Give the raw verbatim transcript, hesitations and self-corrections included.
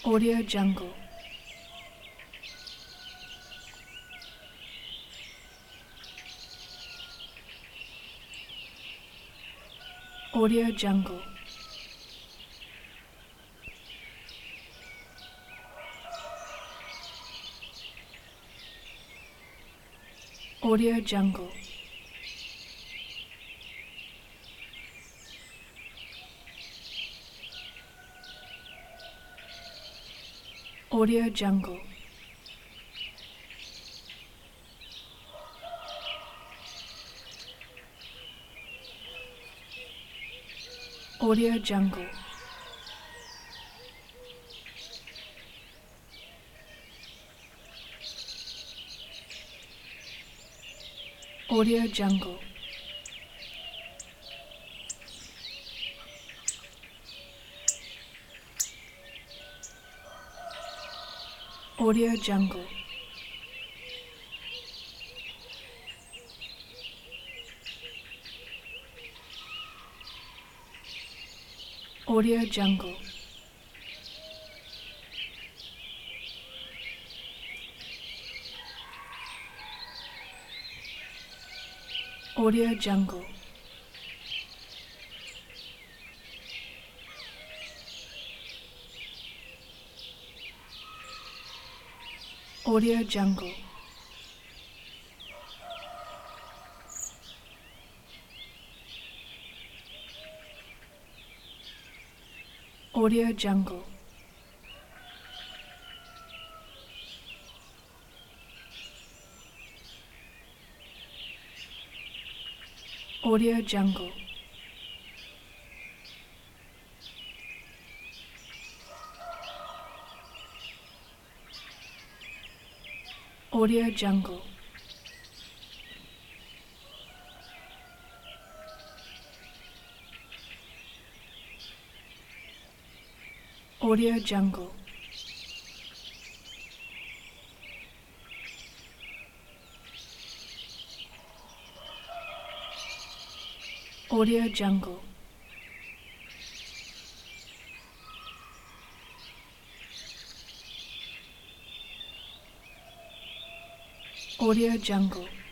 Audio Jungle. Audio Jungle. Audio Jungle. Audio Jungle. Audio Jungle. Audio Jungle. Audio Jungle. Audio Jungle. Audio Jungle. Audio Jungle. Audio Jungle. Audio Jungle. Audio Jungle. Audio Jungle. Audio Jungle. Audio Jungle.